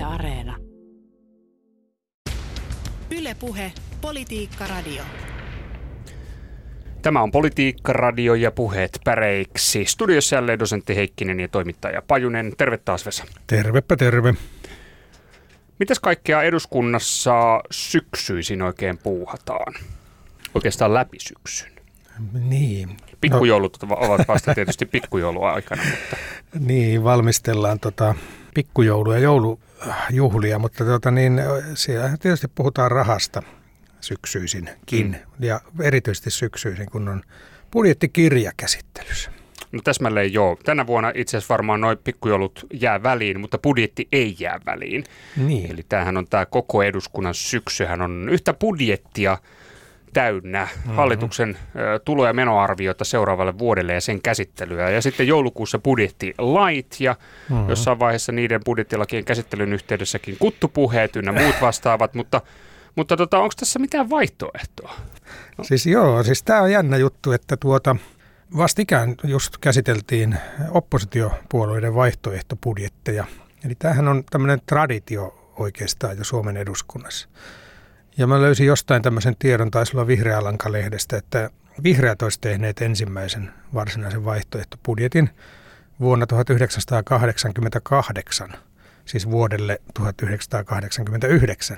Yle Areena. Yle Puhe, Politiikka Radio. Tämä on Politiikka Radio ja puheet päreiksi. Studiossa jälleen dosentti Heikkinen ja toimittaja Pajunen. Terve taas, Vesa. Tervepä terve. Mitäs kaikkea eduskunnassa syksyisin oikein puuhataan? Oikeastaan läpi syksyn. Niin. Pikkujoulut ovat vasta tietysti pikkujoulua aikana. Mutta... Niin, valmistellaan pikkujoulua ja joulujuhlia, mutta siellä tietysti puhutaan rahasta syksyisinkin. Ja erityisesti syksyisin, kun on budjettikirja käsittelyssä. No täsmälleen joo. Tänä vuonna itse asiassa varmaan nuo pikkujoulut jää väliin, mutta budjetti ei jää väliin. Niin. Eli tämähän on tämä koko eduskunnan syksyhän on yhtä budjettia täynnä hallituksen tulo- ja menoarviota seuraavalle vuodelle ja sen käsittelyä. Ja sitten joulukuussa budjettilait ja jossain vaiheessa niiden budjettilakien käsittelyn yhteydessäkin kuttupuheet ynnä muut vastaavat, mutta onko tässä mitään vaihtoehtoa? No. Siis tämä on jännä juttu, että vastikään just käsiteltiin oppositiopuolueiden vaihtoehtobudjetteja. Eli tämähän on tämmöinen traditio oikeastaan jo Suomen eduskunnassa. Ja mä löysin jostain tämmöisen tiedon, taisi olla Vihreä Lanka-lehdestä, että vihreät olisi tehneet ensimmäisen varsinaisen vaihtoehtobudjetin vuonna 1988, siis vuodelle 1989.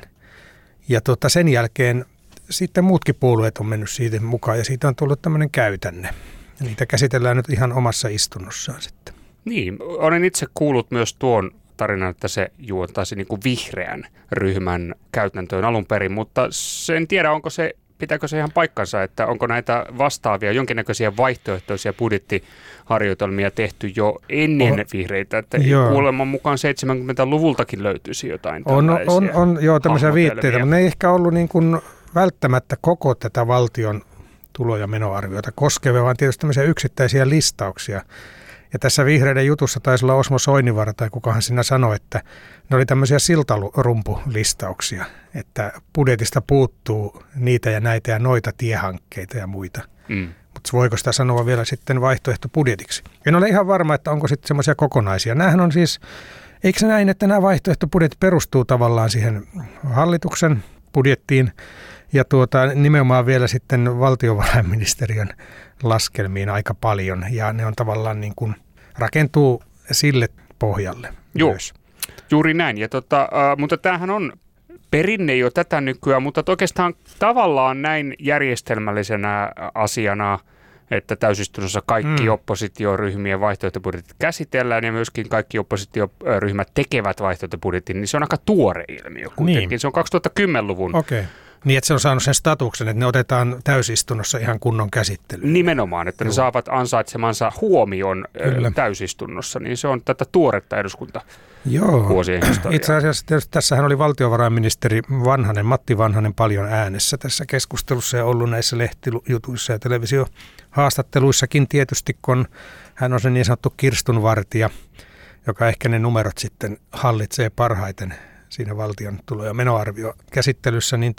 Ja sen jälkeen sitten muutkin puolueet on mennyt siitä mukaan ja siitä on tullut tämmöinen käytänne. Ja niitä käsitellään nyt ihan omassa istunnossaan sitten. Niin, olen itse kuullut myös tuon tarinan, että se juontaisi niin kuin vihreän ryhmän käytäntöön alun perin, mutta en tiedä, pitääkö se ihan paikkansa, että onko näitä vastaavia jonkinnäköisiä vaihtoehtoisia budjettiharjoitelmia tehty jo ennen vihreitä, että kuuleman mukaan 70-luvultakin löytyisi jotain tällaisia. On tämmöisiä viitteitä, mutta ne ei ehkä ollut niin kuin välttämättä koko tätä valtion tulo- ja menoarviota koskevia, vaan tietysti tämmöisiä yksittäisiä listauksia. Ja tässä vihreiden jutussa taisi olla Osmo Soininvaara tai kukahan siinä sanoi, että ne oli tämmöisiä siltarumpulistauksia, että budjetista puuttuu niitä ja näitä ja noita tiehankkeita ja muita. Mutta voiko sitä sanoa vielä sitten vaihtoehtobudjetiksi? En ole ihan varma, että onko sitten semmoisia kokonaisia. Nämähän on siis, eikö se näin, että nämä vaihtoehtobudjetit perustuu tavallaan siihen hallituksen budjettiin ja nimenomaan vielä sitten valtiovarainministeriön laskelmiin aika paljon ja ne on tavallaan niin kuin rakentuu sille pohjalle myös. Juuri näin. Ja mutta tämähän on perinne jo tätä nykyään, mutta oikeastaan tavallaan näin järjestelmällisenä asiana, että täysistunnossa kaikki oppositioryhmien vaihtoehtobudjetit käsitellään ja myöskin kaikki oppositioryhmät tekevät vaihtoehtobudjetin, niin se on aika tuore ilmiö kuitenkin. Niin. Se on 2010-luvun. Okei. Niin, että se on saanut sen statuksen, että ne otetaan täysistunnossa ihan kunnon käsittelyyn. Nimenomaan, että ne saavat ansaitsemansa huomion täysistunnossa, niin se on tätä tuoretta eduskuntavuosien historiaa. Itse asiassa tietysti tässähän oli valtiovarainministeri Matti Vanhanen paljon äänessä tässä keskustelussa ja ollut näissä lehtijutuissa ja televisiohaastatteluissakin tietysti, kun hän on se niin sanottu kirstunvartija, joka ehkä ne numerot sitten hallitsee parhaiten siinä valtion tulo- ja menoarviokäsittelyssä, niin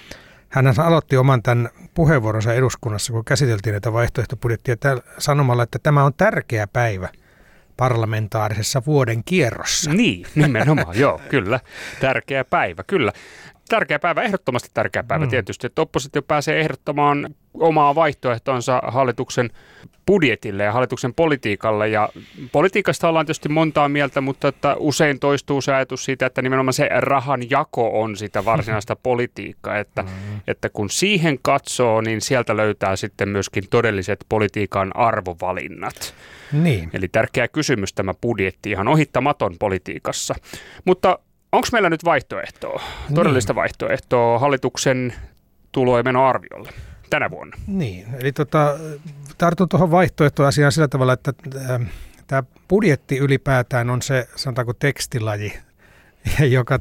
hän aloitti oman tämän puheenvuoronsa eduskunnassa, kun käsiteltiin näitä vaihtoehtobudjettia sanomalla, että tämä on tärkeä päivä parlamentaarisessa vuoden kierrossa. Niin, nimenomaan, joo, kyllä. Tärkeä päivä, kyllä. Tärkeä päivä, ehdottomasti tärkeä päivä tietysti, että oppositio pääsee ehdottamaan omaa vaihtoehtonsa hallituksen budjetille ja hallituksen politiikalle. Ja politiikasta ollaan tietysti montaa mieltä, mutta että usein toistuu se ajatus siitä, että nimenomaan se rahan jako on sitä varsinaista politiikkaa. Että kun siihen katsoo, niin sieltä löytää sitten myöskin todelliset politiikan arvovalinnat. Niin. Eli tärkeä kysymys tämä budjetti, ihan ohittamaton politiikassa. Mutta onko meillä nyt vaihtoehtoa, todellista vaihtoehtoa hallituksen tulo- ja menoarviolle tänä vuonna? Niin, eli tartun tuohon vaihtoehtoasiaan sillä tavalla, että tämä budjetti ylipäätään on se, sanotaanko tekstilaji, joka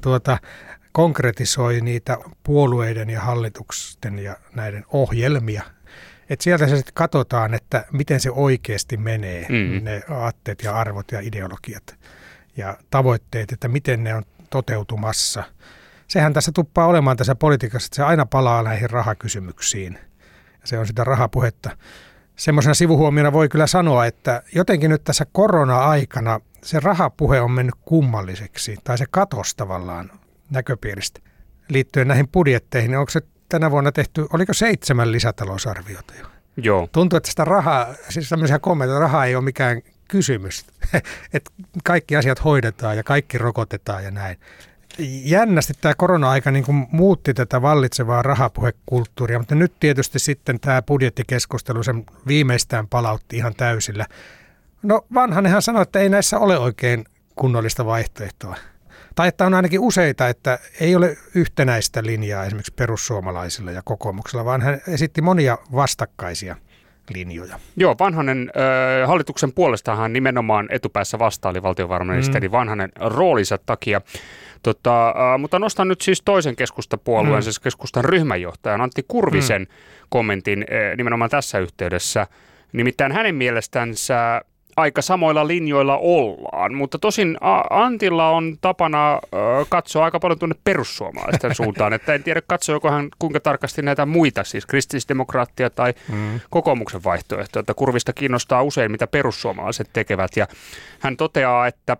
konkretisoi niitä puolueiden ja hallituksen ja näiden ohjelmia. Että sieltä se sitten katsotaan, että miten se oikeasti menee, ne aatteet ja arvot ja ideologiat ja tavoitteet, että miten ne on toteutumassa. Sehän tässä tuppaa olemaan tässä politiikassa, että se aina palaa näihin rahakysymyksiin. Se on sitä rahapuhetta. semmoisena sivuhuomiona voi kyllä sanoa, että jotenkin nyt tässä korona-aikana se rahapuhe on mennyt kummalliseksi, tai se katos tavallaan näköpiiristä liittyen näihin budjetteihin. Onko se tänä vuonna tehty, oliko 7 lisätalousarviota jo? Joo. Tuntuu, että sitä rahaa, siis tämmöisiä kommentteja, että rahaa ei ole mikään kysymys, että kaikki asiat hoidetaan ja kaikki rokotetaan ja näin. Jännästi tämä korona-aika niin kuin muutti tätä vallitsevaa rahapuhekulttuuria, mutta nyt tietysti sitten tämä budjettikeskustelu sen viimeistään palautti ihan täysillä. No Vanhanenhan sanoi, että ei näissä ole oikein kunnollista vaihtoehtoa. Tai että on ainakin useita, että ei ole yhtenäistä linjaa esimerkiksi perussuomalaisilla ja kokoomuksella, vaan hän esitti monia vastakkaisia linjoja. Joo, Vanhanen hallituksen puolestahan nimenomaan etupäässä vastaili valtiovarainministeri Vanhanen roolinsa takia. Mutta nostan nyt siis toisen keskustapuolueen, siis keskustan ryhmänjohtajan Antti Kurvisen kommentin nimenomaan tässä yhteydessä. Nimittäin hänen mielestänsä aika samoilla linjoilla ollaan, mutta tosin Antilla on tapana katsoa aika paljon tuonne perussuomalaisten suuntaan, että en tiedä katsoiko hän kuinka tarkasti näitä muita, siis kristillisdemokraattia tai kokoomuksen vaihtoehtoja, että Kurvista kiinnostaa usein mitä perussuomalaiset tekevät ja hän toteaa, että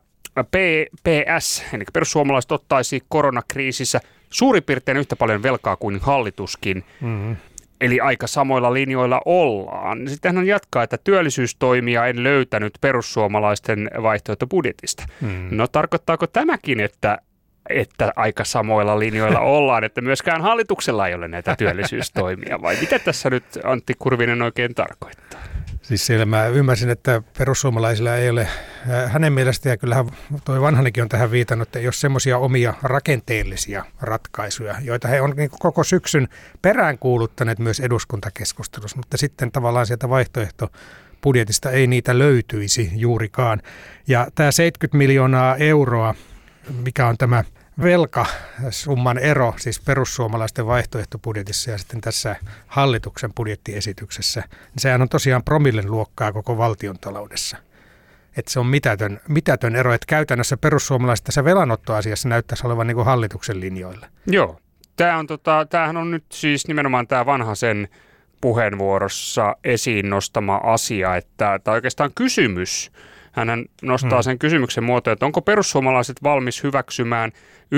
PS, eli perussuomalaiset ottaisi koronakriisissä suurin piirtein yhtä paljon velkaa kuin hallituskin. Eli aika samoilla linjoilla ollaan. Sitten hän jatkaa, että työllisyystoimia en löytänyt perussuomalaisten vaihtoehtobudjetista. No tarkoittaako tämäkin, että aika samoilla linjoilla ollaan, että myöskään hallituksella ei ole näitä työllisyystoimia, vai mitä tässä nyt Antti Kurvinen oikein tarkoittaa? Siis siellä mä ymmärsin, että perussuomalaisilla ei ole, hänen mielestään, ja kyllähän toi Vanhanenkin on tähän viitannut, että ei ole semmoisia omia rakenteellisia ratkaisuja, joita he on niin koko syksyn peräänkuuluttaneet myös eduskuntakeskustelussa, mutta sitten tavallaan sieltä vaihtoehtobudjetista ei niitä löytyisi juurikaan. Ja tämä 70 miljoonaa euroa, mikä on tämä velkasumman ero, siis perussuomalaisten vaihtoehtobudjetissa ja sitten tässä hallituksen budjettiesityksessä, niin sehän on tosiaan promillen luokkaa koko valtiontaloudessa. Että se on mitätön ero, että käytännössä perussuomalaiset tässä velanottoasiassa näyttäisi olevan niin kuin hallituksen linjoilla. Joo, tämähän on nyt siis nimenomaan tämä Vanhasen puheenvuorossa esiin nostama asia, että tämä oikeastaan kysymys. Hän nostaa sen kysymyksen muotoon, että onko perussuomalaiset valmis hyväksymään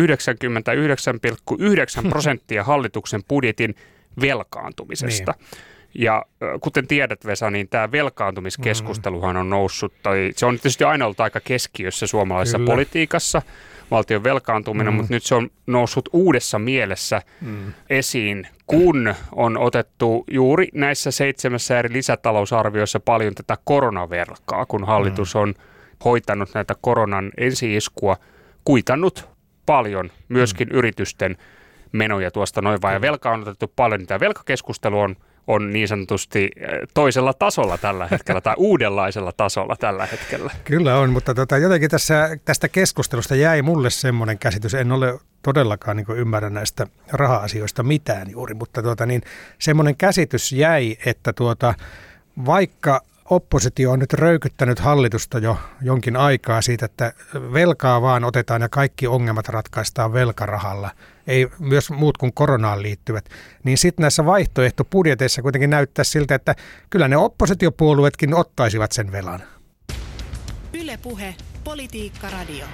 99,9% hallituksen budjetin velkaantumisesta. Niin. Ja kuten tiedät, Vesa, niin tämä velkaantumiskeskusteluhan on noussut, tai se on tietysti aina ollut aika keskiössä suomalaisessa politiikassa, valtion velkaantuminen, mutta nyt se on noussut uudessa mielessä esiin, kun on otettu juuri näissä 7 eri lisätalousarvioissa paljon tätä koronavelkaa, kun hallitus on hoitanut näitä koronan ensi-iskua, kuitannut paljon myöskin yritysten menoja tuosta noin vaan, ja velkaa on otettu paljon, niin tämä velkakeskustelu on niin sanotusti toisella tasolla tällä hetkellä tai uudenlaisella tasolla tällä hetkellä. Kyllä on, mutta jotenkin tästä keskustelusta jäi mulle semmoinen käsitys, en ole todellakaan niin kuin ymmärrä näistä raha-asioista mitään juuri, mutta semmoinen käsitys jäi, että vaikka oppositio on nyt röykyttänyt hallitusta jo jonkin aikaa siitä, että velkaa vaan otetaan ja kaikki ongelmat ratkaistaan velkarahalla, ei myös muut kuin koronaan liittyvät, niin sitten näissä vaihtoehtobudjeteissa kuitenkin näyttää siltä, että kyllä ne oppositiopuolueetkin ottaisivat sen velan. Yle Puhe, Politiikka Radio.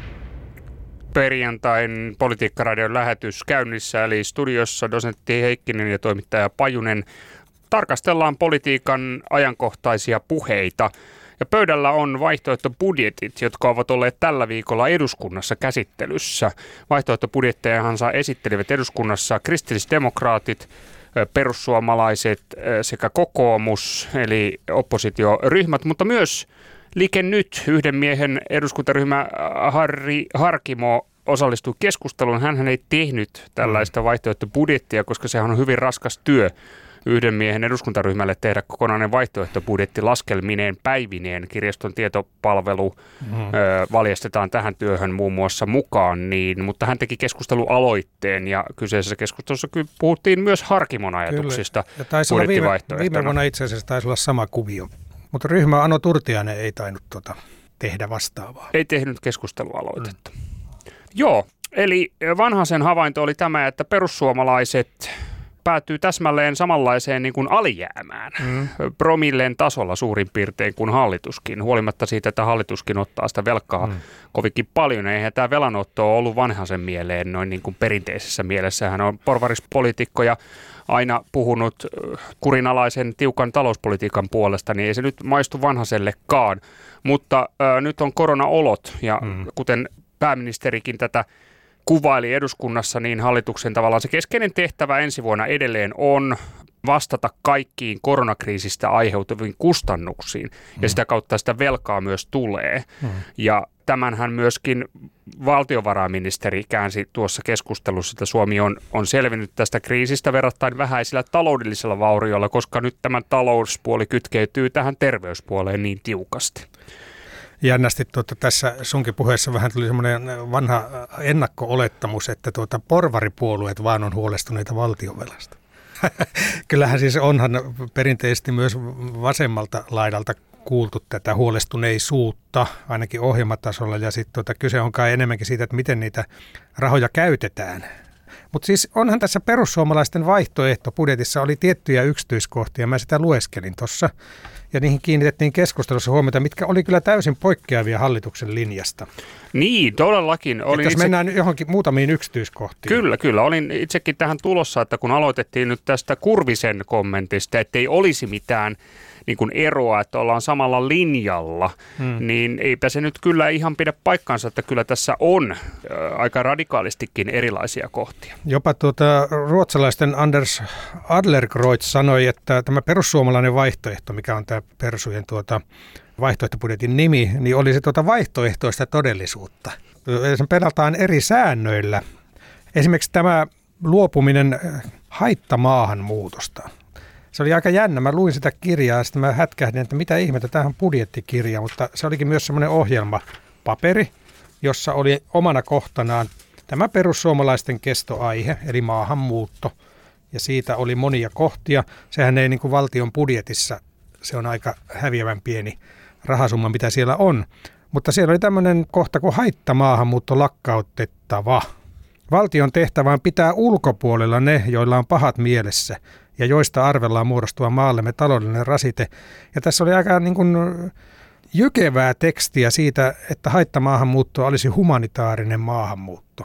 Perjantain Politiikka-radion lähetys käynnissä, eli studiossa dosentti Heikkinen ja toimittaja Pajunen. Tarkastellaan politiikan ajankohtaisia puheita ja pöydällä on vaihtoehtobudjetit, jotka ovat olleet tällä viikolla eduskunnassa käsittelyssä. Vaihtoehtobudjettejahansa esittelivät eduskunnassa kristillisdemokraatit, perussuomalaiset sekä kokoomus eli oppositioryhmät, mutta myös Liike Nyt, yhden miehen eduskuntaryhmä Harkimo osallistui keskusteluun. Hänhän ei tehnyt tällaista vaihtoehtobudjettia, koska sehän on hyvin raskas työ yhden miehen eduskuntaryhmälle tehdä kokonainen vaihtoehtobudjetti laskelmineen päivineen. Kirjaston tietopalvelu valjastetaan tähän työhön muun muassa mukaan, mutta hän teki keskustelualoitteen ja kyseisessä keskustelussa puhuttiin myös Harkimon ajatuksista budjettivaihtoehtona. Viime vuonna itse asiassa taisi olla sama kuvio, mutta ryhmä Ano Turtiainen ei tainnut tehdä vastaavaa. Ei tehnyt keskustelualoitetta. Joo, eli Vanhasen havainto oli tämä, että perussuomalaiset päätyy täsmälleen samanlaiseen niin kuin alijäämään, promilleen tasolla suurin piirtein kuin hallituskin, huolimatta siitä, että hallituskin ottaa sitä velkaa kovinkin paljon. Eihän tämä velanotto ole ollut Vanhasen mieleen noin niin kuin perinteisessä mielessä. Hän on porvarispoliitikko ja aina puhunut kurinalaisen tiukan talouspolitiikan puolesta, niin ei se nyt maistu Vanhasellekaan. Mutta nyt on koronaolot ja kuten pääministerikin tätä kuvaili eduskunnassa, niin hallituksen tavallaan se keskeinen tehtävä ensi vuonna edelleen on vastata kaikkiin koronakriisistä aiheutuviin kustannuksiin ja sitä kautta sitä velkaa myös tulee. Ja tämänhän myöskin valtiovarainministeri käänsi tuossa keskustelussa, että Suomi on selvinnyt tästä kriisistä verrattain vähäisillä taloudellisilla vaurioilla, koska nyt tämä talouspuoli kytkeytyy tähän terveyspuoleen niin tiukasti. Jännästi tässä sunkin puheessa vähän tuli semmoinen vanha ennakko-olettamus, että porvaripuolueet vaan on huolestuneita valtionvelasta. Kyllähän siis onhan perinteisesti myös vasemmalta laidalta kuultu tätä huolestuneisuutta, ainakin ohjelmatasolla, ja sitten kyse on kai enemmänkin siitä, että miten niitä rahoja käytetään. Mutta siis onhan tässä perussuomalaisten vaihtoehtobudjetissa oli tiettyjä yksityiskohtia, mä sitä lueskelin tuossa, ja niihin kiinnitettiin keskustelussa huomiota, mitkä oli kyllä täysin poikkeavia hallituksen linjasta. Niin, todellakin. Jos mennään johonkin muutamiin yksityiskohtiin. Kyllä. Olin itsekin tähän tulossa, että kun aloitettiin nyt tästä Kurvisen kommentista, ettei olisi mitään niin kuin eroa, että ollaan samalla linjalla, niin eipä se nyt kyllä ihan pidä paikkaansa, että kyllä tässä on aika radikaalistikin erilaisia kohtia. Jopa ruotsalaisten Anders Adlercreutz sanoi, että tämä perussuomalainen vaihtoehto, mikä on tämä Persujen vaihtoehtobudjetin nimi, niin oli se vaihtoehtoista todellisuutta. Sen pelataan eri säännöillä. Esimerkiksi tämä luopuminen haittamaahanmuutosta. Se oli aika jännä. Mä luin sitä kirjaa ja sitten mä hätkähdin, että mitä ihmettä, tämähän on budjettikirja, mutta se olikin myös semmoinen ohjelmapaperi, jossa oli omana kohtanaan tämä perussuomalaisten kestoaihe, eli maahanmuutto. Ja siitä oli monia kohtia. Sehän ei niin kuin valtion budjetissa, se on aika häviävän pieni rahasumma, mitä siellä on. Mutta siellä oli tämmöinen kohta kuin haittamaahanmuutto lakkautettava. Valtion tehtävä on pitää ulkopuolella ne, joilla on pahat mielessä ja joista arvellaan muodostua maallemme taloudellinen rasite. Ja tässä oli aika niin kuin jykevää tekstiä siitä, että haittamaahanmuutto olisi humanitaarinen maahanmuutto.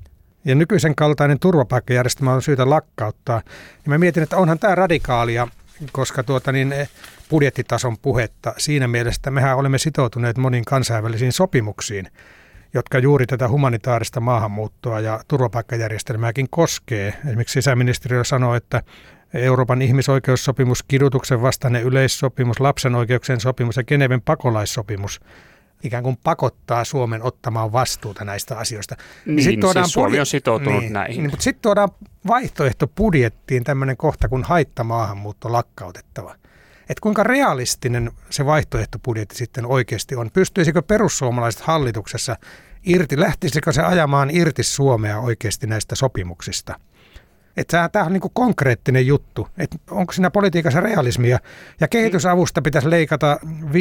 Ja nykyisen kaltainen turvapaikkajärjestelmä on syytä lakkauttaa. Ja mä mietin, että onhan tämä radikaalia, koska budjettitason puhetta siinä mielessä, että mehän olemme sitoutuneet moniin kansainvälisiin sopimuksiin, jotka juuri tätä humanitaarista maahanmuuttoa ja turvapaikkajärjestelmääkin koskee. Esimerkiksi sisäministeriö sanoo, että Euroopan ihmisoikeussopimus, kidutuksen vastainen yleissopimus, lapsen oikeuksien sopimus ja Geneven pakolaissopimus ikään kuin pakottaa Suomen ottamaan vastuuta näistä asioista. Niin, siis Suomi on sitoutunut näihin. Mutta sitten tuodaan vaihtoehtobudjettiin tämmöinen kohta kuin haittamaahanmuutto lakkautettava. Että kuinka realistinen se vaihtoehtobudjetti sitten oikeasti on? Pystyisikö perussuomalaiset hallituksessa lähtisikö se ajamaan irti Suomea oikeasti näistä sopimuksista? Että tämä on niin kuin konkreettinen juttu. Että onko siinä politiikassa realismia? Ja kehitysavusta pitäisi leikata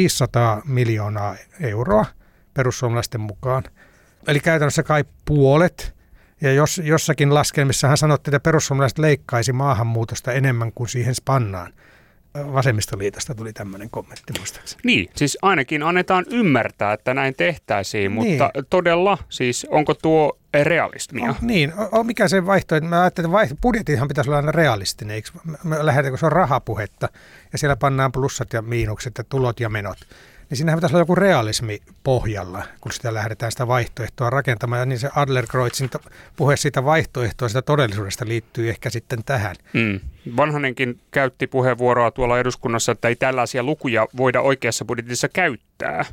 500 miljoonaa euroa perussuomalaisten mukaan. Eli käytännössä kai puolet. Ja jos jossakin laskelmissahan sanottiin, että perussuomalaiset leikkaisi maahanmuutosta enemmän kuin siihen spannaan. Vasemmistoliitosta tuli tämmöinen kommentti muistaakseni. Niin, siis ainakin annetaan ymmärtää, että näin tehtäisiin, mutta todella, siis onko tuo realismia? Mikä se vaihtoehto? Mä ajattelin, että budjettihan pitäisi olla aina realistinen, eikö? Me lähdetään, kun se on rahapuhetta ja siellä pannaan plussat ja miinukset ja tulot ja menot. Niin siinähän pitäisi olla joku realismi pohjalla, kun sitä lähdetään sitä vaihtoehtoa rakentamaan. Ja niin se Adlercreutzin puhe siitä vaihtoehtoisesta todellisuudesta liittyy ehkä sitten tähän. Vanhanenkin käytti puheenvuoroa tuolla eduskunnassa, että ei tällaisia lukuja voida oikeassa budjetissa käyttää.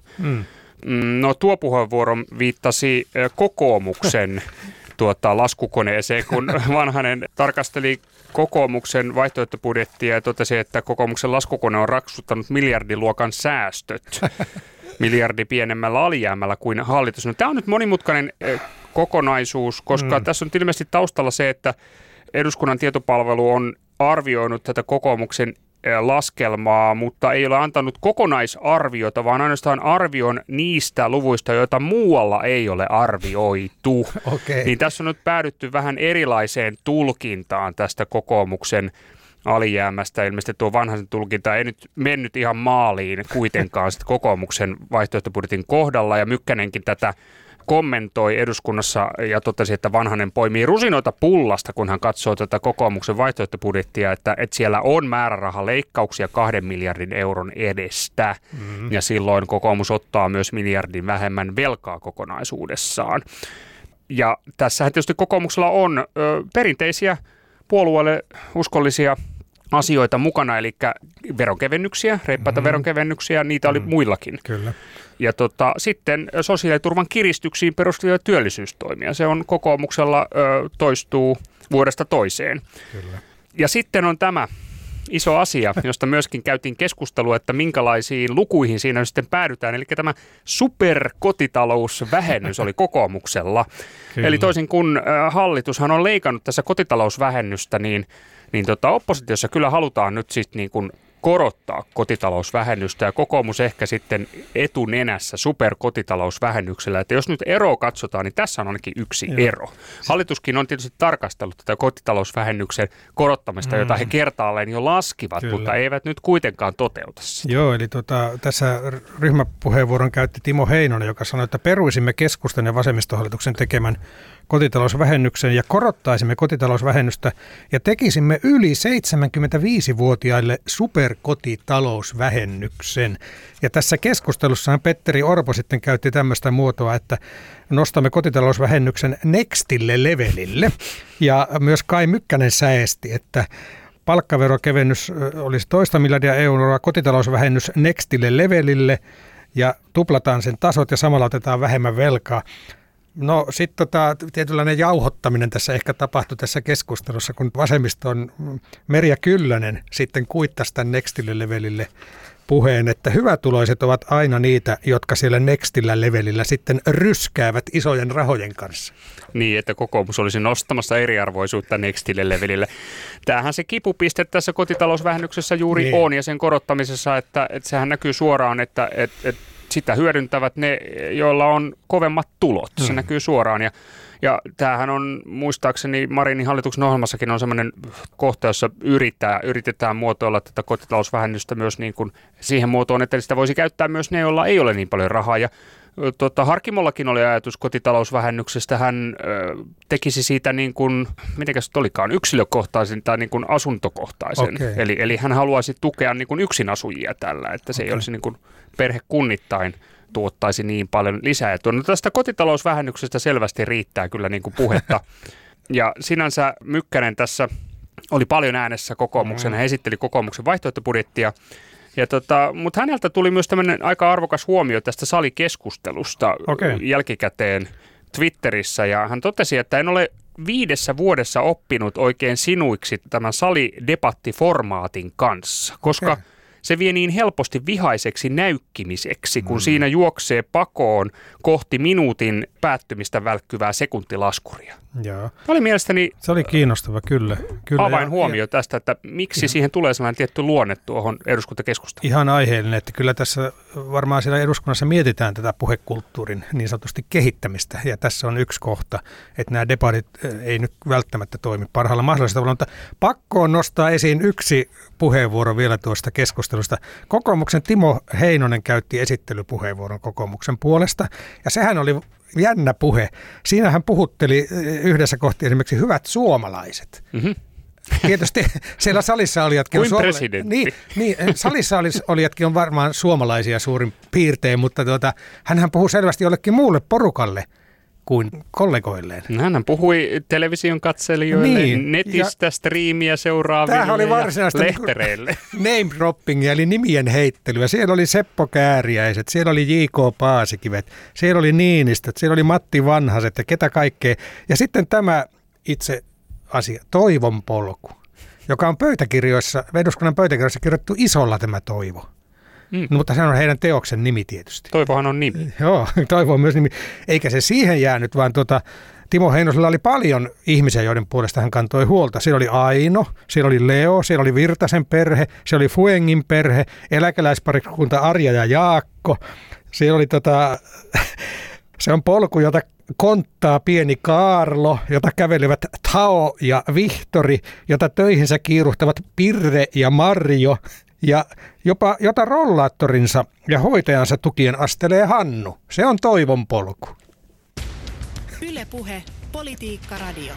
No tuo puheenvuoro viittasi kokoomuksen laskukoneeseen, kun Vanhanen tarkasteli kokoomuksen vaihtoehtobudjettia ja totesi, että kokoomuksen laskukone on raksuttanut miljardiluokan säästöt miljardi pienemmällä alijäämällä kuin hallitus. No, tämä on nyt monimutkainen kokonaisuus, koska tässä on ilmeisesti taustalla se, että eduskunnan tietopalvelu on arvioinut tätä kokoomuksen laskelmaa, mutta ei ole antanut kokonaisarviota, vaan ainoastaan arvion niistä luvuista, joita muualla ei ole arvioitu. Okay. Niin tässä on nyt päädytty vähän erilaiseen tulkintaan tästä kokoomuksen alijäämästä. Ilmeisesti tuo Vanhasen tulkinta ei nyt mennyt ihan maaliin kuitenkaan sitten kokoomuksen vaihtoehtobudjetin kohdalla, ja Mykkänenkin tätä kommentoi eduskunnassa ja totesi, että Vanhanen poimii rusinoita pullasta, kun hän katsoo tätä kokoomuksen vaihtoehtobudjettia, että siellä on määrärahaleikkauksia 2 miljardin euron edestä, ja silloin kokoomus ottaa myös miljardin vähemmän velkaa kokonaisuudessaan. Ja tässähän tietysti kokoomuksella on perinteisiä puolueelle uskollisia asioita mukana, eli veronkevennyksiä, reippaita veronkevennyksiä, niitä oli muillakin. Kyllä. Ja sitten sosiaaliturvan kiristyksiin perustuvia työllisyystoimia. Se on kokoomuksella toistuu vuodesta toiseen. Kyllä. Ja sitten on tämä iso asia, josta myöskin käytiin keskustelua, että minkälaisiin lukuihin siinä sitten päädytään. Eli tämä superkotitalousvähennys oli kokoomuksella. Kyllä. Eli toisin kuin hallitushan on leikannut tässä kotitalousvähennystä, niin oppositiossa kyllä halutaan nyt sitten niin kuin korottaa kotitalousvähennystä, ja kokoomus ehkä sitten etunenässä superkotitalousvähennyksellä. Että jos nyt eroa katsotaan, niin tässä on ainakin yksi ero. Hallituskin on tietysti tarkastellut tätä kotitalousvähennyksen korottamista, jota he kertaalleen jo laskivat, mutta eivät nyt kuitenkaan toteuta sitä. Joo, eli tässä ryhmäpuheenvuoron käytti Timo Heinonen, joka sanoi, että peruisimme keskustan ja vasemmistohallituksen tekemän kotitalousvähennyksen ja korottaisimme kotitalousvähennystä ja tekisimme yli 75-vuotiaille superkotitalousvähennyksen. Ja tässä keskustelussahan Petteri Orpo sitten käytti tämmöistä muotoa, että nostamme kotitalousvähennyksen nextille levelille. Ja myös Kai Mykkänen säesti, että palkkaverokevennys olisi 2 miljardia euroa, kotitalousvähennys nextille levelille ja tuplataan sen tasot ja samalla otetaan vähemmän velkaa. No sitten tietynlainen jauhottaminen tässä ehkä tapahtui tässä keskustelussa, kun vasemmiston Merja Kyllönen sitten kuittasi tämän nextille levelille puheen, että hyvätuloiset ovat aina niitä, jotka siellä nextillä levelillä sitten ryskäävät isojen rahojen kanssa. Niin, että kokoomus olisi nostamassa eriarvoisuutta nextille levelille. Tämähän se kipupiste tässä kotitalousvähennyksessä juuri on, ja sen korottamisessa, että sehän näkyy suoraan, että sitä hyödyntävät ne, joilla on kovemmat tulot. Se näkyy suoraan. Ja tämähän on, muistaakseni Marinin hallituksen ohjelmassakin on sellainen kohta, jossa yritetään muotoilla tätä kotitalousvähennystä myös niin kuin siihen muotoon, että sitä voisi käyttää myös ne, joilla ei ole niin paljon rahaa. Ja Harkimollakin oli ajatus kotitalousvähennyksestä. Hän tekisi siitä niin kuin, mitenkäs se olikaan, yksilökohtaisen tai niin kuin asuntokohtaisen. Okay. Eli hän haluaisi tukea niin kuin yksinasujia tällä, että se ei olisi niin kuin perhekunnittain tuottaisi niin paljon lisää. No tästä kotitalousvähennyksestä selvästi riittää kyllä niin kuin puhetta. Ja sinänsä Mykkänen tässä oli paljon äänessä kokoomuksen. Hän esitteli kokoomuksen vaihtoehtobudjettia. Mutta häneltä tuli myös tämmöinen aika arvokas huomio tästä salikeskustelusta jälkikäteen Twitterissä. Ja hän totesi, että en ole 5 vuodessa oppinut oikein sinuiksi tämän salidebattiformaatin kanssa, koska se vie niin helposti vihaiseksi näykkimiseksi, kun siinä juoksee pakoon kohti minuutin päättymistä välkkyvää sekuntilaskuria. Joo. Oli mielestäni se oli kiinnostava, kyllä. Avainhuomio tästä, että miksi siihen tulee sellainen tietty luonne tuohon eduskuntakeskusteluun. Ihan aiheellinen, että kyllä tässä varmaan siellä eduskunnassa mietitään tätä puhekulttuurin niin sanotusti kehittämistä. Ja tässä on yksi kohta, että nämä debatit ei nyt välttämättä toimi parhaalla mahdollisella tavalla, mutta pakko on nostaa esiin yksi puheenvuoro vielä tuosta keskustelusta. Kokoomuksen Timo Heinonen käytti esittelypuheenvuoron kokoomuksen puolesta, ja sehän oli jännä puhe. Siinä hän puhutteli yhdessä kohti esimerkiksi hyvät suomalaiset. Mm-hmm. Tietysti siellä salissa olijatkin on presidentti. Niin, salissa olijatkin on varmaan suomalaisia suurin piirtein, mutta hänhän puhuu selvästi jollekin muulle porukalle kuin kollegoilleen. Hän puhui television katselijoille, netistä striimiä seuraaville ja lehtereille. Name droppingia, eli nimien heittelyä. Siellä oli Seppo Kääriäiset, siellä oli J.K. Paasikivet, siellä oli Niinistöt, siellä oli Matti Vanhaset ja ketä kaikkea. Ja sitten tämä itse asia, Toivon polku, joka on eduskunnan pöytäkirjoissa kirjoittu isolla tämä toivo. No, mutta se on heidän teoksen nimi tietysti. Toivohan on nimi. Joo, Toivo on myös nimi. Eikä se siihen jäänyt, vaan Timo Heinosella oli paljon ihmisiä, joiden puolesta hän kantoi huolta. Siellä oli Aino, siellä oli Leo, siellä oli Virtasen perhe, siellä oli Fuengin perhe, eläkeläisparikunta Arja ja Jaakko. Siellä oli se on polku, jota konttaa pieni Kaarlo, jota kävelevät Tao ja Vihtori, jota töihinsä kiiruhtavat Pirre ja Marjo, ja jopa jota rollaattorinsa ja hoitajansa tukien astelee Hannu. Se on Toivon polku. Yle Puhe, Politiikka Radio.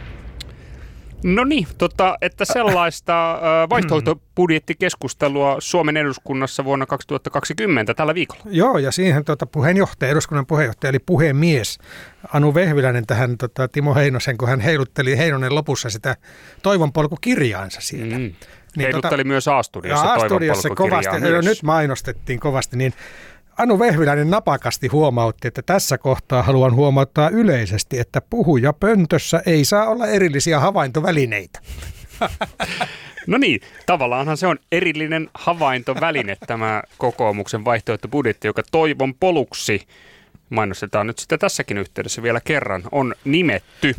No niin, että sellaista vaihtoehtobudjettikeskustelua Suomen eduskunnassa vuonna 2020 tällä viikolla. Joo, ja siihen eduskunnan puheenjohtaja eli puhemies Anu Vehviläinen tähän Timo Heinosen, kun hän heilutteli Heinonen lopussa sitä Toivon polku-kirjaansa sieltä. Niin heilutteli myös A-studiossa Toivon polku-kirjaa kovasti, nyt mainostettiin kovasti, niin Anu Vehviläinen napakasti huomautti, että tässä kohtaa haluan huomauttaa yleisesti, että puhuja pöntössä ei saa olla erillisiä havaintovälineitä. No niin, tavallaanhan se on erillinen havaintoväline tämä kokoomuksen vaihtoehtobudjetti, joka Toivon poluksi, mainostetaan nyt sitä tässäkin yhteydessä vielä kerran, on nimetty.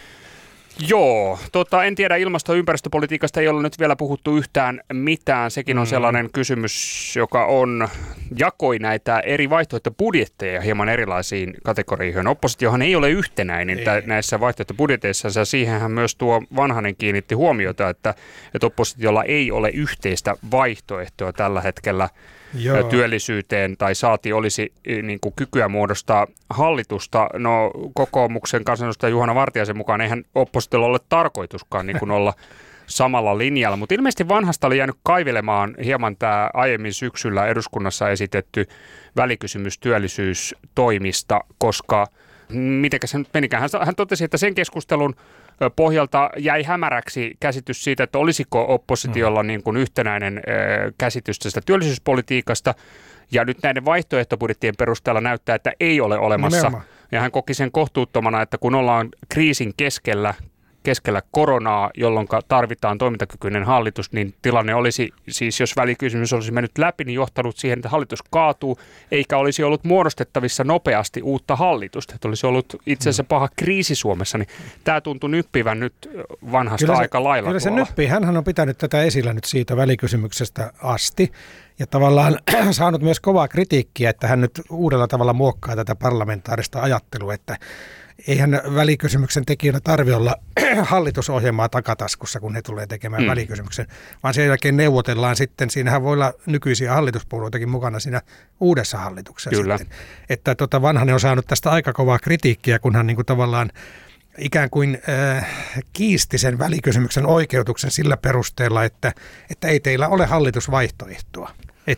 Joo, en tiedä, ilmasto- ja ympäristöpolitiikasta ei ole nyt vielä puhuttu yhtään mitään. Sekin on sellainen kysymys, joka jakoi näitä eri vaihtoehtobudjetteja hieman erilaisiin kategorioihin. Oppositiohan ei ole yhtenäinen näissä vaihtoehtobudjeteissa, ja siihenhän myös tuo Vanhanen kiinnitti huomiota, että oppositiolla ei ole yhteistä vaihtoehtoa tällä hetkellä. Joo. Työllisyyteen tai saati olisi niin kuin kykyä muodostaa hallitusta. No kokoomuksen kansanedustaja Juhana Vartiaisen mukaan eihän oppositiolla ole tarkoituskaan niin kuin olla samalla linjalla, mutta ilmeisesti Vanhasta oli jäänyt kaivelemaan hieman tämä aiemmin syksyllä eduskunnassa esitetty välikysymys työllisyystoimista, koska mitenkä se nyt menikään? Hän totesi, että sen keskustelun pohjalta jäi hämäräksi käsitys siitä, että olisiko oppositiolla niin kuin yhtenäinen käsitys tästä työllisyyspolitiikasta, ja nyt näiden vaihtoehtobudjettien perusteella näyttää, että ei ole olemassa. Nimenomaan. Ja hän koki sen kohtuuttomana, että kun ollaan kriisin keskellä koronaa, jolloin tarvitaan toimintakykyinen hallitus, niin tilanne olisi, siis jos välikysymys olisi mennyt läpi, niin johtanut siihen, että hallitus kaatuu, eikä olisi ollut muodostettavissa nopeasti uutta hallitusta. Että olisi ollut itse asiassa paha kriisi Suomessa, niin tämä tuntui nyppivän nyt Vanhasta aika lailla. Kyllä se nyppii. Hänhän on pitänyt tätä esillä nyt siitä välikysymyksestä asti, ja tavallaan saanut myös kovaa kritiikkiä, että hän nyt uudella tavalla muokkaa tätä parlamentaarista ajattelua, että eihän välikysymyksen tekijöillä tarvitse olla hallitusohjelmaa takataskussa, kun he tulee tekemään välikysymyksen, vaan sen jälkeen neuvotellaan sitten. Siinähän voi olla nykyisiä hallituspuolueitakin mukana siinä uudessa hallituksessa. Kyllä. Sitten. Että Vanhanen on saanut tästä aika kovaa kritiikkiä, kun hän niin kuin tavallaan ikään kuin kiisti sen välikysymyksen oikeutuksen sillä perusteella, että ei teillä ole hallitusvaihtoehtoa.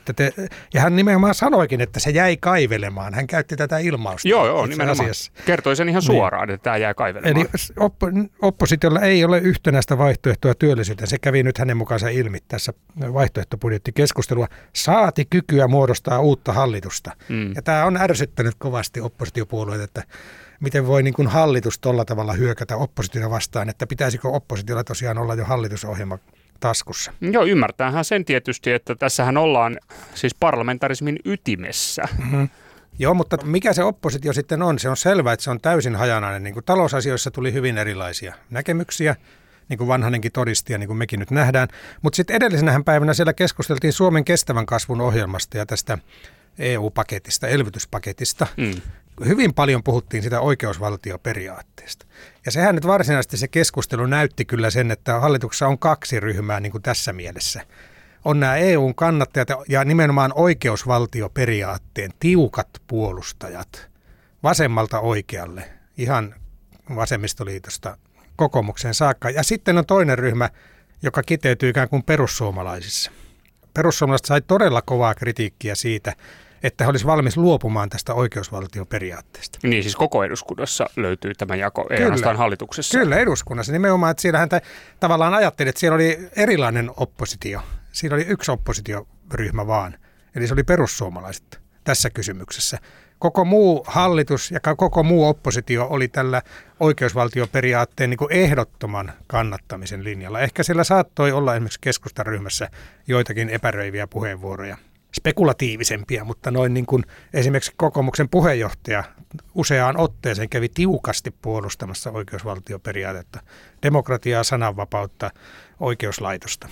Ja hän nimenomaan sanoikin, että se jäi kaivelemaan. Hän käytti tätä ilmausta. Joo, nimenomaan. Asiassa. Kertoi sen ihan suoraan, että tämä jäi kaivelemaan. Eli oppositiolla ei ole yhtenäistä vaihtoehtoa työllisyyteen. Se kävi nyt hänen mukaansa ilmi tässä vaihtoehtobudjettikeskustelua. Saati kykyä muodostaa uutta hallitusta. Ja tämä on ärsyttänyt kovasti oppositiopuolueita, että miten voi niin kuin hallitus tuolla tavalla hyökätä oppositiota vastaan, että pitäisikö oppositiolla tosiaan olla jo hallitusohjelma taskussa. Joo, ymmärtäähän sen tietysti, että tässähän ollaan siis parlamentarismin ytimessä. Mm-hmm. Joo, mutta mikä se oppositio sitten on? Se on selvää, että se on täysin hajanainen. Niin kuin talousasioissa tuli hyvin erilaisia näkemyksiä, niin kuin Vanhanenkin todisti ja niin kuin mekin nyt nähdään. Mutta sitten edellisenähän päivänä siellä keskusteltiin Suomen kestävän kasvun ohjelmasta ja tästä EU-paketista, elvytyspaketista. Hyvin paljon puhuttiin sitä oikeusvaltioperiaatteesta. Ja sehän nyt varsinaisesti se keskustelu näytti kyllä sen, että hallituksessa on kaksi ryhmää niin kuin tässä mielessä. On nämä EUn kannattajat ja nimenomaan oikeusvaltioperiaatteen tiukat puolustajat vasemmalta oikealle, ihan vasemmistoliitosta kokoomukseen saakka. Ja sitten on toinen ryhmä, joka kiteytyy ikään kuin perussuomalaisissa. Perussuomalaiset sai todella kovaa kritiikkiä siitä, että he olisi valmis luopumaan tästä oikeusvaltioperiaatteesta. Niin siis koko eduskunnassa löytyy tämä jako, ei ainoastaan hallituksessa. Kyllä, eduskunnassa. Nimenomaan, että siellä häntä tavallaan ajatteli, että siellä oli erilainen oppositio. Siinä oli yksi oppositioryhmä vaan, eli se oli perussuomalaiset tässä kysymyksessä. Koko muu hallitus ja koko muu oppositio oli tällä oikeusvaltioperiaatteen niin kuin ehdottoman kannattamisen linjalla. Ehkä siellä saattoi olla esimerkiksi keskustan ryhmässä joitakin epäröiviä puheenvuoroja spekulatiivisempia, mutta noin niin kuin esimerkiksi kokoomuksen puheenjohtaja useaan otteeseen kävi tiukasti puolustamassa oikeusvaltioperiaatetta, demokratiaa, sananvapautta, oikeuslaitosta.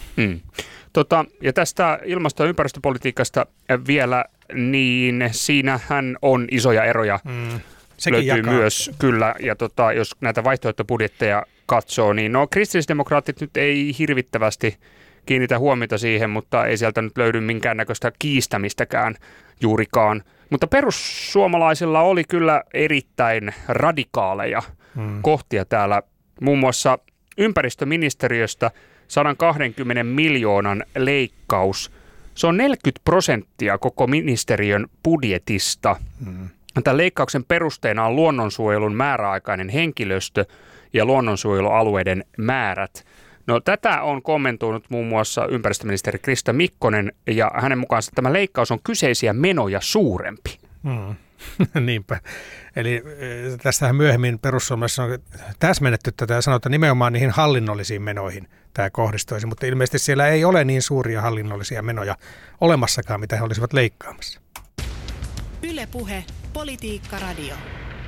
Ja tästä ilmasto- ja ympäristöpolitiikasta vielä, niin siinähän on isoja eroja. Sekin löytyy myös, kyllä, ja jos näitä vaihtoehtobudjetteja katsoo, niin kristillisdemokraatit nyt ei hirvittävästi kiinnitä huomiota siihen, mutta ei sieltä nyt löydy minkäännäköistä kiistämistäkään juurikaan. Mutta perussuomalaisilla oli kyllä erittäin radikaaleja kohtia täällä, muun muassa ympäristöministeriöstä 120 miljoonan leikkaus. Se on 40% koko ministeriön budjetista. Tämän leikkauksen perusteena on luonnonsuojelun määräaikainen henkilöstö ja luonnonsuojelualueiden määrät. No, tätä on kommentoinut muun muassa ympäristöministeri Krista Mikkonen, ja hänen mukaansa tämä leikkaus on kyseisiä menoja suurempi. Niinpä. Eli tästähän myöhemmin perussuomalaisissa on täsmennetty tätä ja sanotaan nimenomaan niihin hallinnollisiin menoihin tämä kohdistuisi, mutta ilmeisesti siellä ei ole niin suuria hallinnollisia menoja olemassakaan, mitä he olisivat leikkaamassa. Yle Puhe, Politiikka Radio.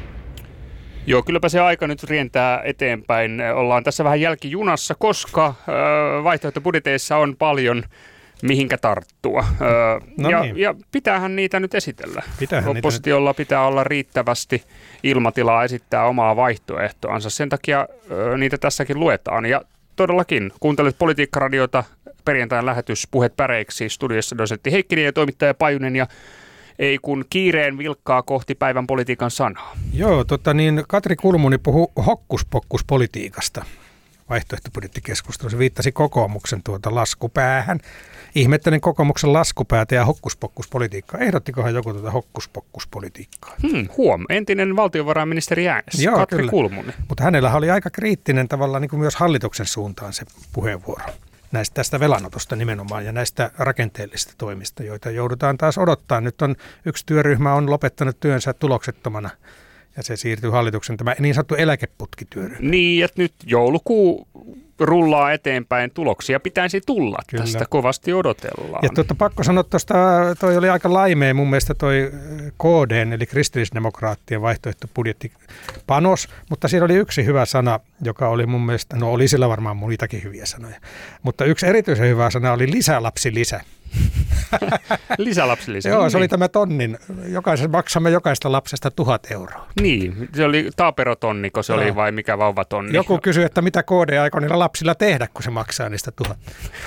Joo, kylläpä se aika nyt rientää eteenpäin. Ollaan tässä vähän jälkijunassa, koska vaihtoehtobudjeteissa on mihinkä tarttua. Ja pitäähän niitä nyt esitellä. Oppositiolla pitää olla riittävästi ilmatilaa esittää omaa vaihtoehtoansa. Sen takia niitä tässäkin luetaan. Ja todellakin kuuntelet Politiikka-radiota, perjantain lähetys Puhet päreiksi, studiossa dosentti Heikkinen ja toimittaja Pajunen, ja ei kun kiireen vilkkaa kohti päivän politiikan sanaa. Joo, Katri Kulmuni puhui hokkuspokkuspolitiikasta vaihtoehtobudjettikeskustelussa. Se viittasi kokoomuksen laskupäähän. Ihmettelen kokoomuksen laskupäätä ja hokkuspokkuspolitiikkaa. Ehdottikohan joku hokkuspokkuspolitiikkaa? Entinen valtiovarainministeri äänessä, Katri kyllä. Kulmuni. Mutta hänellä oli aika kriittinen tavallaan niin kuin myös hallituksen suuntaan se puheenvuoro. Tästä velanotosta nimenomaan ja näistä rakenteellisista toimista, joita joudutaan taas odottaa. Nyt yksi työryhmä on lopettanut työnsä tuloksettomana ja se siirtyy hallituksen tämä niin sanottu eläkeputkityöryhmä. Niin, että nyt joulukuu rullaa eteenpäin, tuloksia pitäisi tulla. Kyllä. Tästä kovasti odotellaan. Ja pakko sanoa tuosta, toi oli aika laimea mun mielestä toi KD:n eli kristillisdemokraattien vaihtoehtobudjettipanos, mutta siellä oli yksi hyvä sana, joka oli mun mielestä, oli sillä varmaan muitakin hyviä sanoja, mutta yksi erityisen hyvä sana oli lisälapsilisä. Lisälapsilisä. Joo, se oli tämä tonnin. Maksamme jokaista lapsesta 1 000 euroa. Niin, se oli taaperotonniko se oli vai mikä vauvatonni? Joku kysyi, että mitä KD aikoo niillä lapsilla tehdä, kun se maksaa niistä 1000.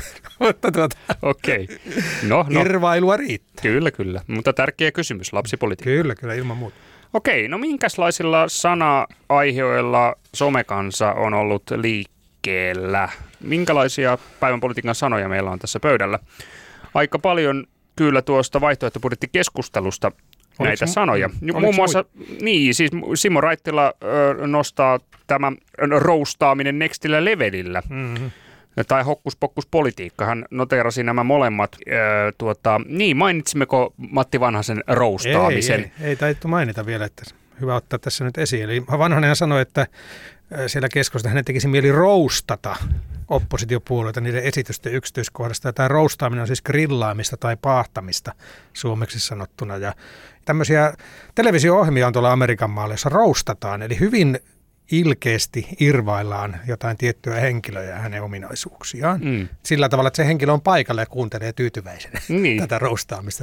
Okei. Irvailua riittää. Kyllä. Mutta tärkeä kysymys, lapsipolitiikka. Kyllä, ilman muuta. Okei, minkälaisilla sana-aiheilla somekansa on ollut liikkeellä? Minkälaisia päivän politiikan sanoja meillä on tässä pöydällä? Aika paljon kyllä tuosta vaihtoehtobudjettikeskustelusta näitä sanoja. Muun muassa, siis Simo Raittila nostaa tämä roustaaminen nextillä levelillä. Tai hokkuspokkuspolitiikka. Hän noteerasi nämä molemmat. Mainitsimmeko Matti Vanhasen roustaamisen? Ei taidettu mainita vielä, että hyvä ottaa tässä nyt esiin. Eli Vanhanen sanoi, että siellä keskustelussa hänen tekisi mieli roustata oppositiopuolueita niiden esitysten yksityiskohdasta. Tämä roustaaminen on siis grillaamista tai paahtamista suomeksi sanottuna. Ja tämmöisiä televisio-ohjelmia on tuolla Amerikan maalla, jossa roustataan, eli hyvin ilkeästi irvaillaan jotain tiettyä henkilöä ja hänen ominaisuuksiaan. Sillä tavalla, että se henkilö on paikalla ja kuuntelee tyytyväisenä tätä roustaamista.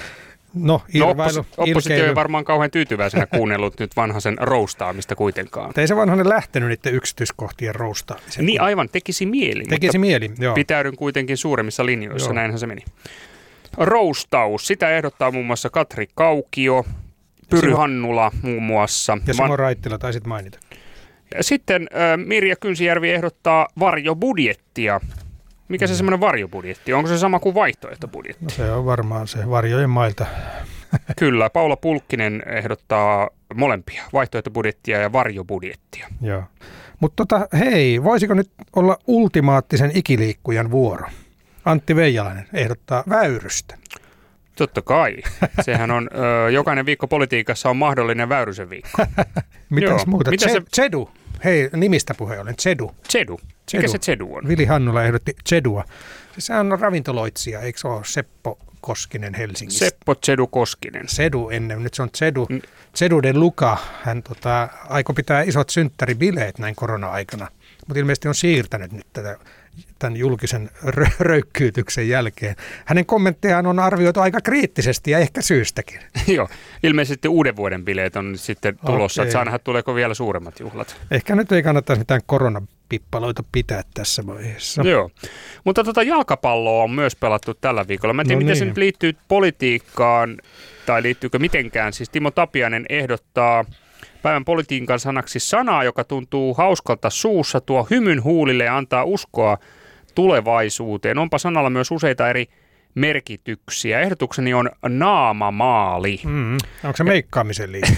Oppositio ei varmaan kauhean tyytyväisenä kuunnellut nyt Vanhasen roustaamista kuitenkaan. Ei se Vanhanen lähtenyt niiden yksityiskohtien roustaamiseen. Niin aivan, tekisi mieli. Joo. Pitäydyn kuitenkin suuremmissa linjoissa, näinhän se meni. Roustaus, sitä ehdottaa muun muassa Katri Kaukio, Pyry Hannula muun muassa. Ja Simo Raittila taisit mainita. Sitten Mirja Kynsijärvi ehdottaa varjobudjettia. Mikä se semmoinen varjobudjetti? Onko se sama kuin vaihtoehtobudjetti? No se on varmaan se varjojen mailta. Kyllä, Paula Pulkkinen ehdottaa molempia, vaihtoehtobudjettia ja varjobudjettia. Joo. Mutta hei, voisiko nyt olla ultimaattisen ikiliikkujan vuoro? Antti Veijalainen ehdottaa väyrystä. Totta kai. Sehän on, jokainen viikko politiikassa on mahdollinen Väyrysen viikko. Mitäs muuta? Tsedu. Hei, nimistä puheen ollen. Tsedu. Mikä se Tsedu on? Vili Hannula ehdotti Tsedua. Sehän on ravintoloitsija, eikö se ole Seppo Koskinen Helsingistä. Seppo Tsedu Koskinen. Sedu ennen, nyt se on Tsedu de Luca. Hän aikoi pitää isot synttäribileet näin korona-aikana, mutta ilmeisesti on siirtänyt nyt tämän julkisen röykkyytyksen jälkeen. Hänen kommenttejaan on arvioitu aika kriittisesti ja ehkä syystäkin. Joo, ilmeisesti uuden vuoden bileet on sitten tulossa, että saa nähdä, tuleeko vielä suuremmat juhlat. Ehkä nyt ei kannattaisi mitään koronapippaloita pitää tässä vaiheessa. Joo, mutta jalkapalloa on myös pelattu tällä viikolla. Mä en tiedä, miten se nyt liittyy politiikkaan tai liittyykö mitenkään. Siis Timo Tapiainen ehdottaa päivän politiikan sanaksi sanaa, joka tuntuu hauskalta suussa, tuo hymyn huulille ja antaa uskoa tulevaisuuteen. Onpa sanalla myös useita eri merkityksiä. Ehdotukseni on naamamaali. Onko se meikkaamisen liittyy?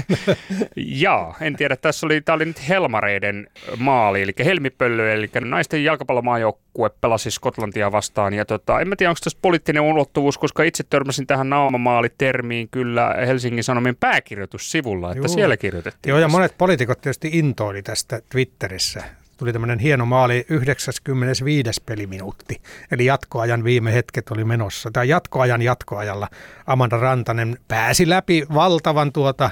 Jaa, en tiedä. Tämä oli nyt Helmareiden maali, eli Helmipöllö, eli naisten jalkapallomaajoukkue pelasi Skotlantia vastaan. Ja en mä tiedä, onko tässä poliittinen ulottuvuus, koska itse törmäsin tähän naamamaali-termiin kyllä Helsingin Sanomien pääkirjoitussivulla, että siellä kirjoitettiin. Joo, ja monet poliitikot tietysti intoili tästä Twitterissä. Tuli tämmöinen hieno maali, 95. peliminuutti, eli jatkoajan viime hetket oli menossa. Tämä jatkoajalla Amanda Rantanen pääsi läpi valtavan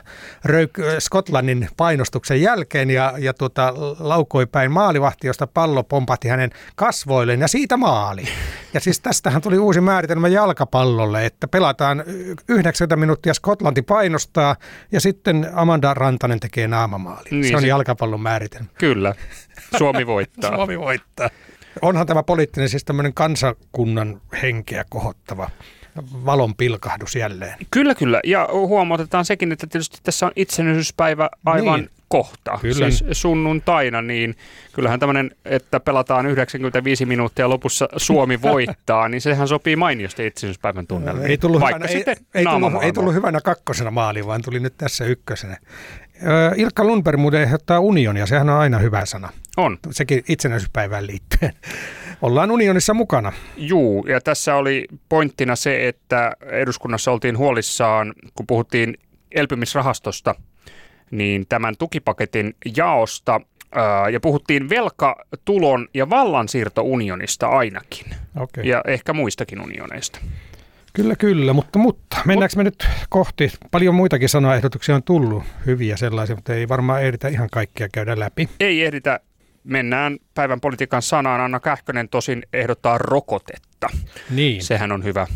Skotlannin painostuksen jälkeen ja laukoi päin maalivahti, josta pallo pompahti hänen kasvoilleen ja siitä maali. Ja siis tästähän tuli uusi määritelmä jalkapallolle, että pelataan 90 minuuttia, Skotlanti painostaa ja sitten Amanda Rantanen tekee naamamaali. Niin, se on jalkapallon määritelmä. Kyllä. Suomi voittaa. Suomi voittaa. Onhan tämä poliittinen siis tämmöinen kansakunnan henkeä kohottava valon pilkahdus jälleen. Kyllä. Ja huomautetaan sekin, että tietysti tässä on itsenäisyyspäivä aivan kohta. Kyllä. Siis sunnuntaina, niin kyllähän tämmöinen, että pelataan 95 minuuttia ja lopussa Suomi voittaa, niin sehän sopii mainiosti itsenäisyyspäivän tunnelmiin. Ei tullut hyvänä kakkosena maaliin, vaan tuli nyt tässä ykkösenä. Ilkka Lundberg muuten ehdottaa unionia, sehän on aina hyvä sana. On. Sekin itsenäisyyspäivään liittyen. Ollaan unionissa mukana. Juu, ja tässä oli pointtina se, että eduskunnassa oltiin huolissaan, kun puhuttiin elpymisrahastosta, niin tämän tukipaketin jaosta, ja puhuttiin velkatulon ja vallansiirtounionista ainakin, ja ehkä muistakin unioneista. Kyllä, mutta mennäänkö me nyt kohti? Paljon muitakin sanaehdotuksia on tullut, hyviä sellaisia, mutta ei varmaan ehditä ihan kaikkia käydä läpi. Ei ehditä. Mennään päivän politiikan sanaan. Anna Kähkönen tosin ehdottaa rokotetta. Niin. Sehän on hyvä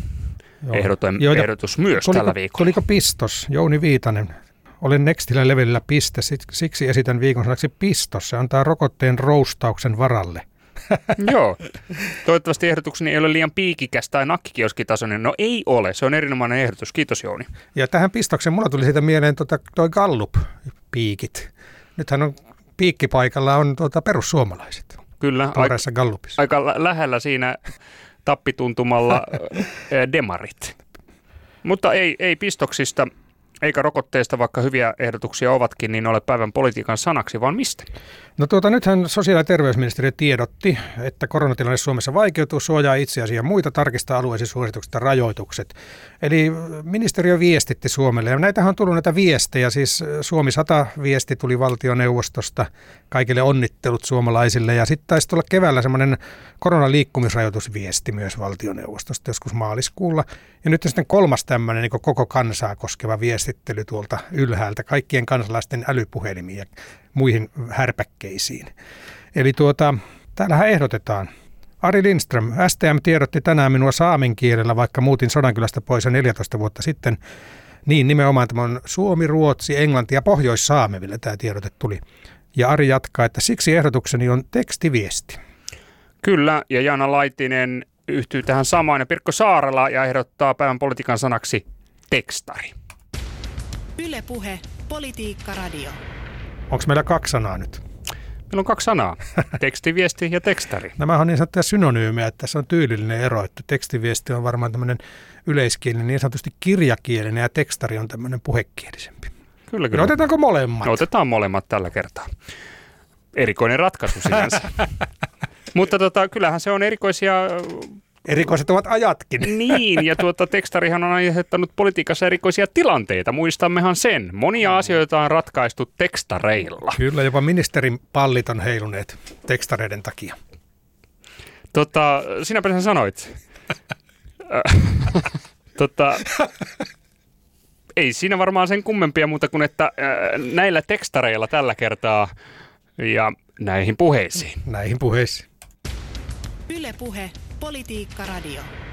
ehdotus myös tällä viikolla. Tuliko pistos? Jouni Viitanen. Olen Nextillä levelillä piste, siksi esitän viikon sanaksi pistos. Se antaa rokotteen roustauksen varalle. Joo. Toivottavasti ehdotukseni ei ole liian piikikäs tai nakkikioskitasoinen. No ei ole, se on erinomainen ehdotus. Kiitos Jouni. Ja tähän pistokseen mulla tuli siitä mieleen toi Gallup-piikit. Nythän on piikkipaikalla on perussuomalaiset. Kyllä, aika lähellä siinä tappituntumalla demarit. Mutta ei pistoksista eikä rokotteista, vaikka hyviä ehdotuksia ovatkin, niin ole päivän politiikan sanaksi, vaan mistä? No nythän sosiaali- ja terveysministeriö tiedotti, että koronatilanne Suomessa vaikeutuu, suojaa itseäsi ja muita, tarkistaa alueisiin suositukset ja rajoitukset. Eli ministeriö viestitti Suomelle, ja näitähän on tullut näitä viestejä, siis Suomi 100 viesti tuli valtioneuvostosta, kaikille onnittelut suomalaisille, ja sitten taisi tulla keväällä semmoinen koronaliikkumisrajoitusviesti myös valtioneuvostosta joskus maaliskuulla, ja nyt on sitten kolmas tämmöinen niin koko kansaa koskeva viestittely tuolta ylhäältä kaikkien kansalaisten älypuhelimiin ja muihin härpäkkeisiin. Eli täällähän ehdotetaan. Ari Lindström, STM tiedotti tänään minua saamen kielellä, vaikka muutin Sodankylästä pois jo 14 vuotta sitten. Niin nimenomaan tämä on suomi, ruotsi, englanti ja pohjoissaameville tämä tiedote tuli. Ja Ari jatkaa, että siksi ehdotukseni on tekstiviesti. Kyllä, ja Jaana Laitinen yhtyy tähän samaan ja Pirkko Saarela ja ehdottaa päivän politiikan sanaksi tekstari. Yle Puhe, Politiikka Radio. Onko meillä 2 sanaa nyt? Meillä on 2 sanaa, tekstiviesti ja tekstari. Nämä on niin sanottuja synonyymejä, että tässä on tyylillinen ero, että tekstiviesti on varmaan tämmöinen yleiskielinen, niin sanotusti kirjakielinen ja tekstari on tämmöinen puhekielisempi. Kyllä. No, otetaanko molemmat? No, otetaan molemmat tällä kertaa. Erikoinen ratkaisu sinänsä. Mutta kyllähän se on erikoisia... Erikoiset ovat ajatkin. Niin, ja tekstarihan on aiheuttanut politiikassa erikoisia tilanteita. Muistammehan sen. Monia asioita on ratkaistu tekstareilla. Kyllä, jopa ministerin pallit on heiluneet tekstareiden takia. Sinäpä sen sanoit. Ei siinä varmaan sen kummempia muuta kuin, että näillä tekstareilla tällä kertaa ja näihin puheisiin. Näihin puheisiin. Yle Puhe, Politiikka Radio.